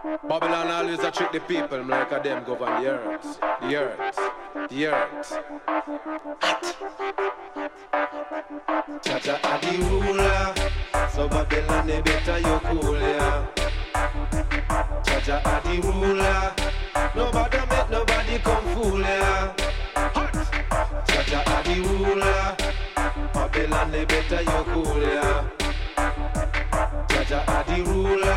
Babylon always a trick the people like a them govern the earth. The earth. The earth. Jaja are the ruler, so Babylon they better you cool, yeah. Jaja are the ruler, nobody make nobody come fool, yeah. Jaja are the ruler, Babylon they better you cool, yeah. Jaja are the ruler.